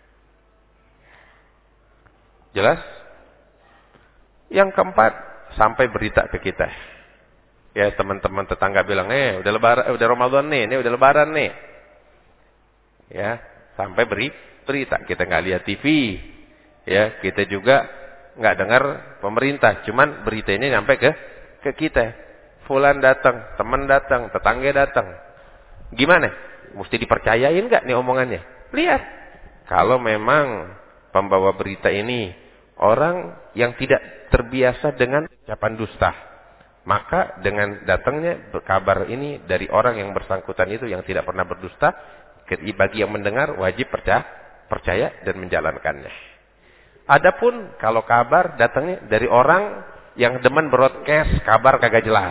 Jelas? Yang keempat, sampai berita ke kita. Ya, teman-teman tetangga bilang, "Eh, udah lebaran, udah Ramadan nih, ini udah lebaran nih." Ya, sampai beri berita. Kita nggak lihat T V. Ya, kita juga nggak dengar pemerintah, cuman berita ini sampai ke ke kita. Fulan datang, teman datang, tetangga datang. Gimana? Mesti dipercayain nggak nih omongannya? Lihat. Kalau memang pembawa berita ini orang yang tidak terbiasa dengan ucapan dusta, maka dengan datangnya kabar ini dari orang yang bersangkutan itu yang tidak pernah berdusta, bagi yang mendengar wajib percaya, percaya dan menjalankannya. Adapun kalau kabar datangnya dari orang yang demen broadcast kabar kagak jelas.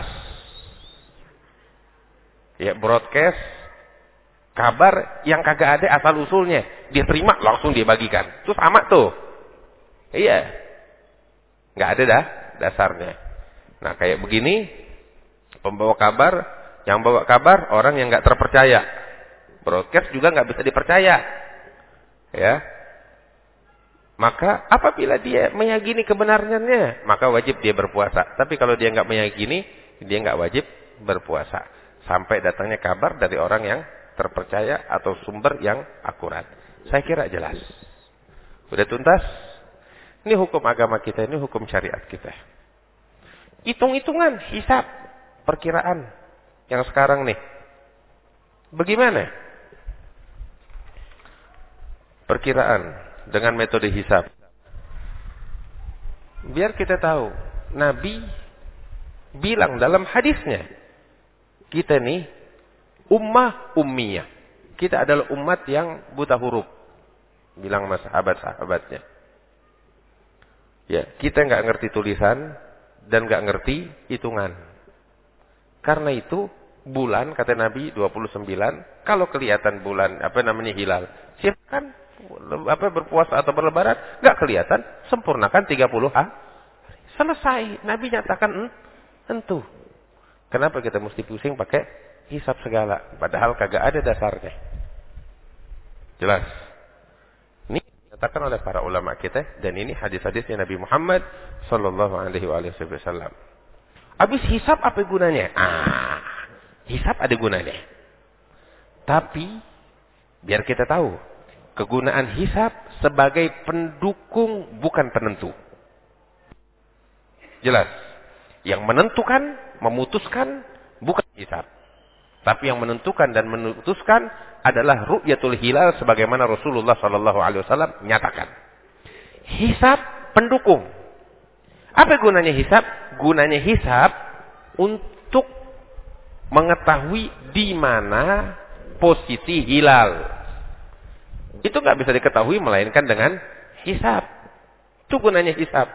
Ya, broadcast kabar yang kagak ada asal usulnya, dia terima langsung dia bagikan. Terus sama tuh. Iya. Nggak ada dah dasarnya. Nah, kayak begini, pembawa kabar, yang bawa kabar orang yang nggak terpercaya. Broadcast juga nggak bisa dipercaya. Ya. Maka apabila dia meyakini kebenarannya, maka wajib dia berpuasa. Tapi kalau dia nggak meyakini, dia nggak wajib berpuasa. Sampai datangnya kabar dari orang yang terpercaya atau sumber yang akurat. Saya kira jelas. Udah tuntas? Ini hukum agama kita, ini hukum syariat kita. Hitung-hitungan, hisab, perkiraan yang sekarang nih. Bagaimana? Perkiraan dengan metode hisab. Biar kita tahu, Nabi bilang dalam hadisnya, kita nih ummah ummiyah. Kita adalah umat yang buta huruf. Bilang sama sahabat-sahabatnya. Ya, kita nggak ngerti tulisan dan nggak ngerti hitungan. Karena itu bulan kata Nabi dua puluh sembilan, kalau kelihatan bulan apa namanya hilal, siapkan apa berpuasa atau berlebaran, nggak kelihatan, sempurnakan tiga puluh hari. Selesai. Nabi nyatakan tentu. Kenapa kita mesti pusing pakai hisab segala, padahal kagak ada dasarnya. Jelas. Dikatakan oleh para ulama kita, dan ini hadis-hadisnya Nabi Muhammad sallallahu alaihi wasallam. Habis hisab apa gunanya? Ah, hisab ada gunanya. Tapi biar kita tahu, kegunaan hisab sebagai pendukung bukan penentu. Jelas. Yang menentukan, memutuskan bukan hisab. Tapi yang menentukan dan memutuskan adalah ru'yatul hilal sebagaimana Rasulullah sallallahu alaihi wasallam nyatakan. Hisab pendukung. Apa gunanya hisab? Gunanya hisab untuk mengetahui di mana posisi hilal. Itu nggak bisa diketahui melainkan dengan hisab. Itu gunanya hisab.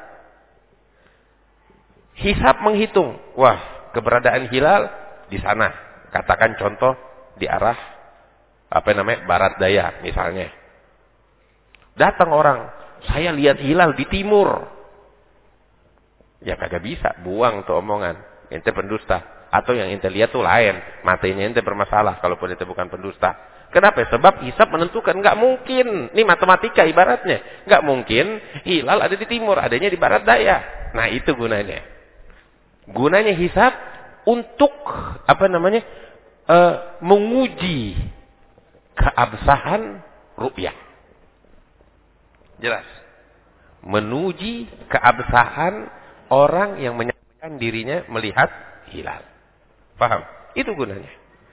Hisab menghitung, wah, keberadaan hilal di sana. Katakan contoh di arah apa namanya barat daya misalnya. Datang orang, saya lihat hilal di timur. Ya kagak bisa, buang tuh omongan. Ente pendusta. Atau yang ente lihat tuh lain, matanya ente bermasalah kalaupun ente bukan pendusta. Kenapa? Sebab hisab menentukan. Nggak mungkin. Ini matematika ibaratnya. Nggak mungkin hilal ada di timur, adanya di barat daya. Nah itu gunanya. Gunanya hisab untuk apa namanya? Uh, menguji keabsahan ru'yah. Jelas. Menuji keabsahan orang yang menyatakan dirinya melihat hilal. Paham? Itu gunanya.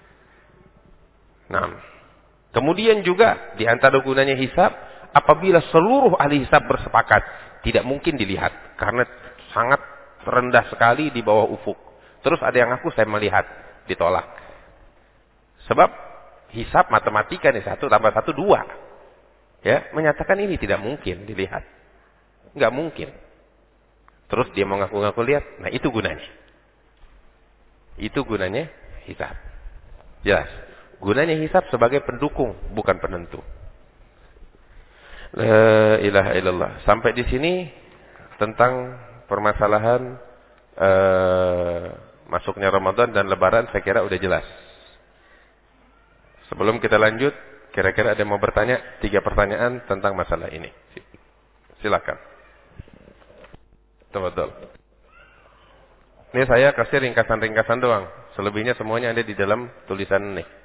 Nah. Kemudian juga di antara gunanya hisab, apabila seluruh ahli hisab bersepakat, tidak mungkin dilihat karena sangat rendah sekali di bawah ufuk. Terus ada yang ngaku saya melihat, ditolak. Sebab hisab matematika nih, satu tambah satu dua. Ya, menyatakan ini tidak mungkin dilihat. Nggak mungkin. Terus dia mau ngaku-ngaku lihat. Nah, itu gunanya. Itu gunanya hisab. Jelas. Gunanya hisab sebagai pendukung, bukan penentu. La ilaha illallah. Sampai di sini tentang permasalahan uh, masuknya Ramadan dan Lebaran saya kira udah jelas. Sebelum kita lanjut, kira-kira ada yang mau bertanya? Tiga pertanyaan tentang masalah ini. Silakan. Tafadhol. Ini saya kasih ringkasan-ringkasan doang. Selebihnya semuanya ada di dalam tulisan ini.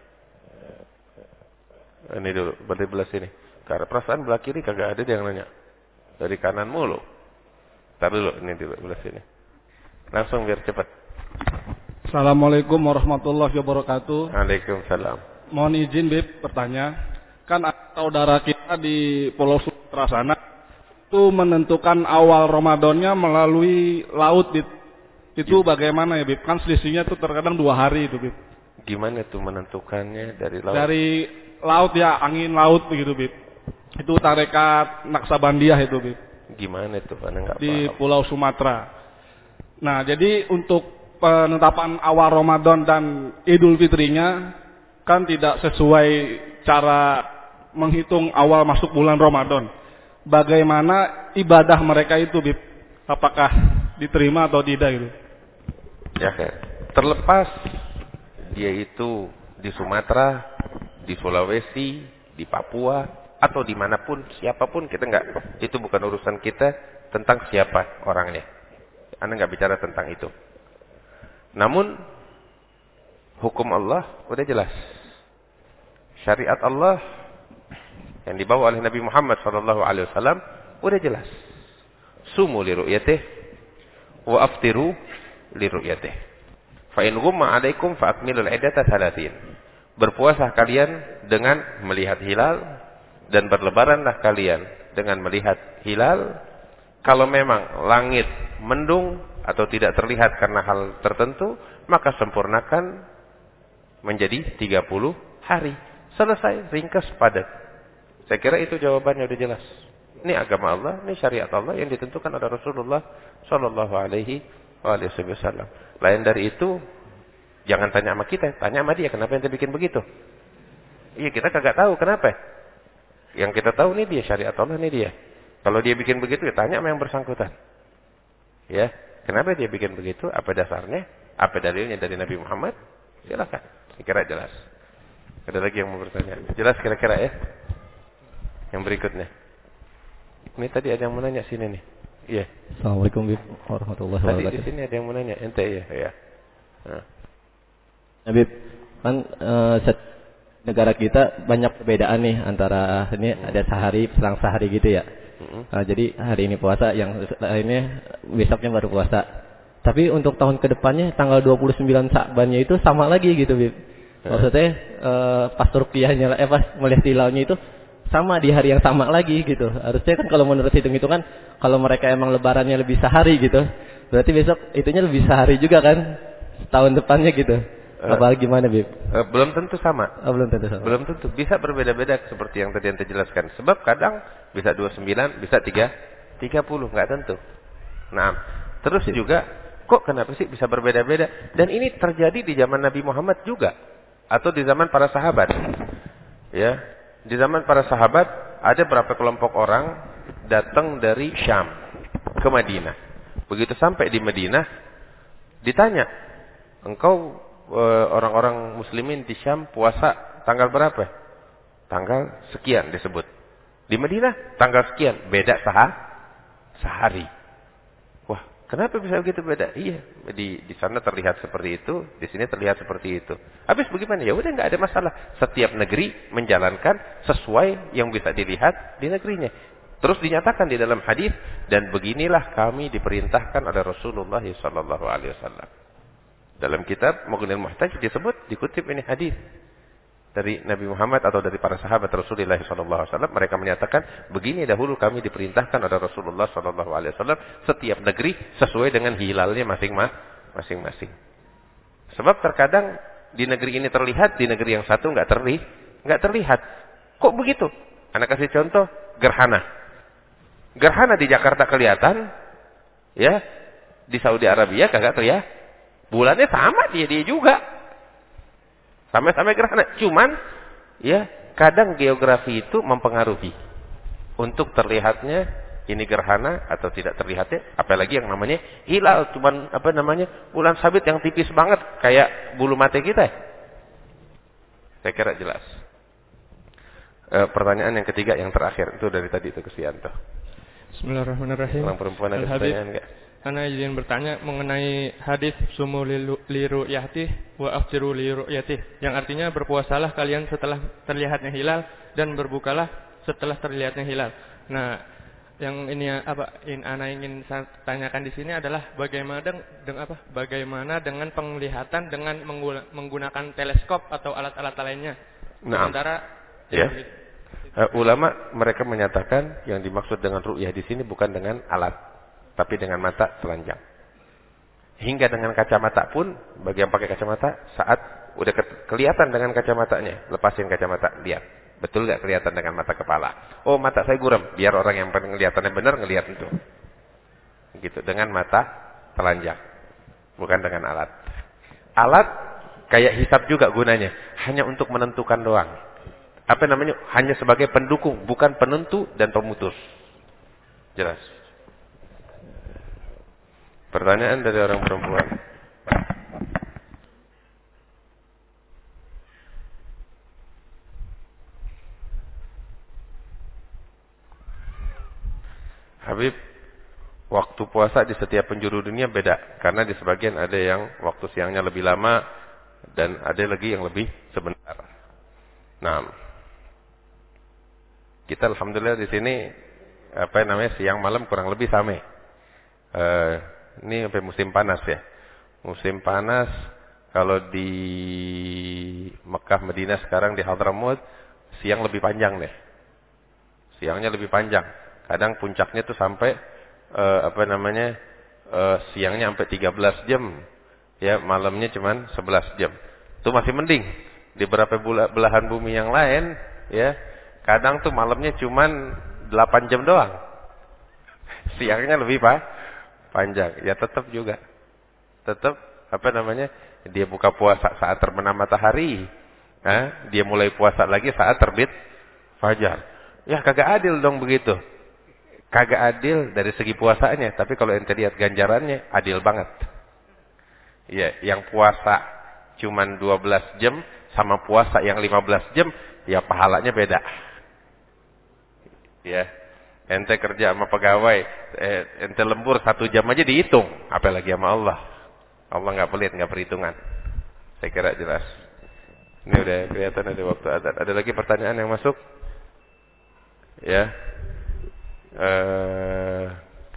Ini dulu, berarti belah sini. Karena perasaan belah kiri kagak ada yang nanya. Dari kanan mulu. Ntar dulu, ini dulu, belah sini. Langsung biar cepat. Assalamualaikum warahmatullahi wabarakatuh. Waalaikumsalam. Mohon izin Bib bertanya. Kan saudara kita di Pulau Sumatera sana itu menentukan awal Ramadannya melalui laut, Bib. Itu bagaimana ya, Bib? Kan selisihnya tuh terkadang dua hari itu, Bib. Gimana tuh menentukannya dari laut? Dari laut ya, angin laut begitu, Bib. Itu tarekat Naksabandiah itu, Bib. Gimana itu? Mana enggak di paham. Pulau Sumatera. Nah, jadi untuk penetapan awal Ramadan dan Idul Fitrinya kan tidak sesuai cara menghitung awal masuk bulan Ramadan. Bagaimana ibadah mereka itu, Bib? Apakah diterima atau tidak itu? Ya, terlepas dia itu di Sumatera, di Sulawesi, di Papua, atau dimanapun, siapapun, kita nggak, itu bukan urusan kita tentang siapa orangnya. Anda nggak bicara tentang itu. Namun hukum Allah udah jelas. Syariat Allah yang dibawa oleh Nabi Muhammad shallallahu alaihi wasallam udah jelas. Sumu li ru'yatih wa aftiru li ru'yatih. Fa in ghumma 'alaikum fa akmilul 'iddata thalathin. Berpuasa kalian dengan melihat hilal dan berlebaranlah kalian dengan melihat hilal. Kalau memang langit mendung atau tidak terlihat karena hal tertentu, maka sempurnakan menjadi tiga puluh hari. Selesai, ringkas, padat. Saya kira itu jawabannya udah jelas. Ini agama Allah, ini syariat Allah yang ditentukan oleh Rasulullah sallallahu alaihi wasallam. Lain dari itu, jangan tanya sama kita, tanya sama dia, kenapa ente bikin begitu? Iya, kita kagak tahu kenapa. Yang kita tahu ini dia, syariat Allah ini dia. Kalau dia bikin begitu, ya tanya sama yang bersangkutan. Ya, kenapa dia bikin begitu? Apa dasarnya? Apa dalilnya dari Nabi Muhammad? Silakan. Kira-kira jelas. Ada lagi yang mau bertanya? Jelas kira-kira ya? Yang berikutnya. Ini tadi ada yang mau nanya sini nih. Iya. Assalamualaikum warahmatullahi wabarakatuh. Tadi di sini ada yang mau nanya, ente ya, ya. Nah. Habib, kan uh, negara kita banyak perbedaan nih antara ini ada sehari selang sehari gitu ya. Mm-hmm. Uh, jadi hari ini puasa, yang lainnya besoknya baru puasa. Tapi untuk tahun kedepannya tanggal dua puluh sembilan Sa'bannya itu sama lagi gitu, Bib. Maksudnya uh, pas ruqyahnya eh pas melihat hilalnya itu sama di hari yang sama lagi gitu. Harusnya kan kalau menurut hitung-hitungan kalau mereka emang lebarannya lebih sehari gitu, berarti besok itunya lebih sehari juga kan tahun depannya gitu. Apa gimana, Bib? Uh, belum tentu sama. Oh, belum tentu sama. Belum tentu. Bisa berbeda-beda seperti yang tadi Anda jelaskan. Sebab kadang bisa dua puluh sembilan, bisa tiga, tiga puluh, nggak tentu. Nah, terus juga kok kenapa sih bisa berbeda-beda? Dan ini terjadi di zaman Nabi Muhammad juga atau di zaman para sahabat. Ya, di zaman para sahabat ada berapa kelompok orang datang dari Syam ke Madinah. Begitu sampai di Madinah ditanya, engkau uh, orang-orang muslimin di Syam puasa tanggal berapa? Tanggal sekian disebut. Di Madinah tanggal sekian, beda sah sehari. Wah, kenapa bisa begitu beda? Iya, di di sana terlihat seperti itu, di sini terlihat seperti itu. Habis bagaimana? Ya udah, nggak ada masalah. Setiap negeri menjalankan sesuai yang bisa dilihat di negerinya. Terus dinyatakan di dalam hadis, dan beginilah kami diperintahkan oleh Rasulullah sallallahu alaihi wasallam. Dalam kitab Mughnil Muhtaj disebut, dikutip ini hadis dari Nabi Muhammad atau dari para sahabat Rasulullah sallallahu alaihi wasallam. Mereka menyatakan, begini dahulu kami diperintahkan oleh Rasulullah sallallahu alaihi wasallam, setiap negeri sesuai dengan hilalnya masing-masing. Sebab terkadang di negeri ini terlihat, di negeri yang satu nggak terlihat, nggak terlihat. Kok begitu? Anak kasih contoh, gerhana. Gerhana di Jakarta kelihatan, ya, di Saudi Arabia kagak terlihat. Bulannya sama dia dia juga. Sama-sama gerhana. Cuman, ya, kadang geografi itu mempengaruhi untuk terlihatnya ini gerhana atau tidak terlihatnya. Apalagi yang namanya hilal, cuman apa namanya bulan sabit yang tipis banget kayak bulu mata kita. Saya kira jelas. E, pertanyaan yang ketiga, yang terakhir itu dari tadi itu Kesianto. Bismillahirrahmanirrahim. Orang perempuan ada pertanyaan enggak? Ana izin bertanya mengenai hadis sumu li ru'yatih wa aftiru li ru'yatih, yang artinya berpuasalah kalian setelah terlihatnya hilal dan berbukalah setelah terlihatnya hilal. Nah, yang ini apa in ana ingin saya tanyakan di sini adalah bagaimana dengan apa? Bagaimana dengan penglihatan dengan menggunakan teleskop atau alat-alat lainnya? Nah, sementara ya. Uh, ulama mereka menyatakan yang dimaksud dengan ru'yah di sini bukan dengan alat, tapi dengan mata telanjang. Hingga dengan kacamata pun, bagi yang pakai kacamata, saat udah ke kelihatan dengan kacamatanya, lepasin kacamata, lihat. Betul gak kelihatan dengan mata kepala? Oh, mata saya guram, biar orang yang penglihatannya benar ngelihat itu. Gitu, dengan mata telanjang. Bukan dengan alat. Alat kayak hisab juga gunanya, hanya untuk menentukan doang. Apa namanya? Hanya sebagai pendukung, bukan penentu dan pemutus. Jelas. Pertanyaan dari orang perempuan. Habib, waktu puasa di setiap penjuru dunia beda. Karena di sebagian ada yang waktu siangnya lebih lama dan ada lagi yang lebih sebentar. Nah, kita alhamdulillah di sini apa namanya siang malam kurang lebih sama. Uh, ini sampai musim panas ya. Musim panas kalau di Mekah, Madinah sekarang di Hadramaut siang lebih panjang deh. Siangnya lebih panjang. Kadang puncaknya tuh sampai uh, apa namanya uh, siangnya sampai tiga belas jam. Ya, malamnya cuman sebelas jam. Itu masih mending. Di beberapa belahan bumi yang lain, ya, kadang tuh malamnya cuman delapan jam doang. Siangnya lebih pak panjang. Ya tetap juga. Tetap apa namanya? Dia buka puasa saat terbenam matahari. Nah, dia mulai puasa lagi saat terbit fajar. Ya kagak adil dong begitu. Kagak adil dari segi puasanya, tapi kalau ente lihat ganjarannya adil banget. Ya, yang puasa cuman dua belas jam sama puasa yang lima belas jam, ya pahalanya beda. Ya, ente kerja sama pegawai, eh, ente lembur satu jam aja dihitung, apalagi sama Allah. Allah nggak pelit, nggak perhitungan. Saya kira jelas. Ini udah kelihatan ada waktu adzan. Ada lagi pertanyaan yang masuk? Ya. Uh,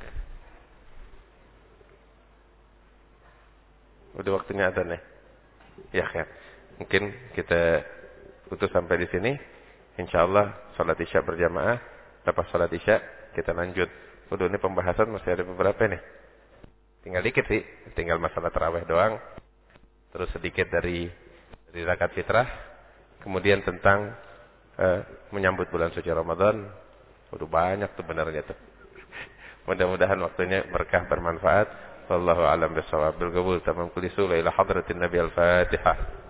udah waktunya adzan ya. Ya kan. Mungkin kita putus sampai di sini. Insyaallah salat Isya berjamaah. Lepas salat Isya kita lanjut. Udah ini pembahasan masih ada beberapa nih. Tinggal dikit sih, tinggal masalah tarawih doang. Terus sedikit dari dari zakat fitrah. Kemudian tentang uh, menyambut bulan suci Ramadan. Udah banyak tuh benarnya tuh. Mudah-mudahan waktunya berkah bermanfaat. Wallahu a'lam bishawab. Bil qabul tamam kulli sura ila hadratin Nabi al-Fatihah.